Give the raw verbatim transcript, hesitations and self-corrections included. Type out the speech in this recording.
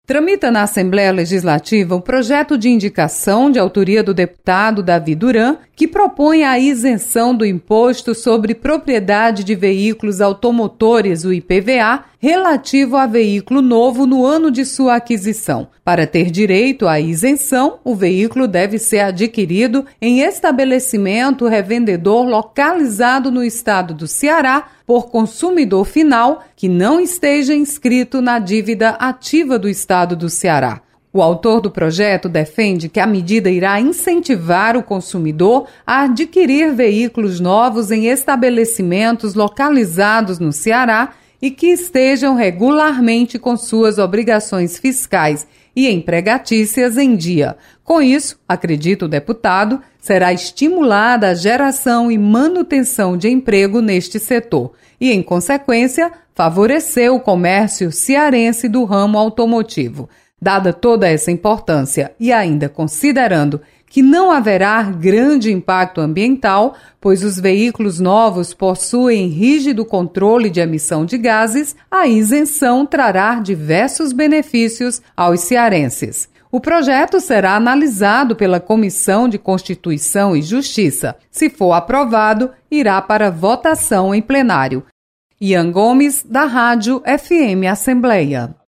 Tramita na Assembleia Legislativa um projeto de indicação de autoria do deputado Davi Duran, que propõe a isenção do Imposto sobre Propriedade de Veículos Automotores, o I P V A, relativo a veículo novo no ano de sua aquisição. Para ter direito à isenção, o veículo deve ser adquirido em estabelecimento revendedor localizado no estado do Ceará por consumidor final que não esteja inscrito na dívida ativa do estado do Ceará. O autor do projeto defende que a medida irá incentivar o consumidor a adquirir veículos novos em estabelecimentos localizados no Ceará e que estejam regularmente com suas obrigações fiscais e empregatícias em dia. Com isso, acredita o deputado, será estimulada a geração e manutenção de emprego neste setor e, em consequência, favorecer o comércio cearense do ramo automotivo. Dada toda essa importância e ainda considerando que não haverá grande impacto ambiental, pois os veículos novos possuem rígido controle de emissão de gases, a isenção trará diversos benefícios aos cearenses. O projeto será analisado pela Comissão de Constituição e Justiça. Se for aprovado, irá para votação em plenário. Ian Gomes, da Rádio F M Assembleia.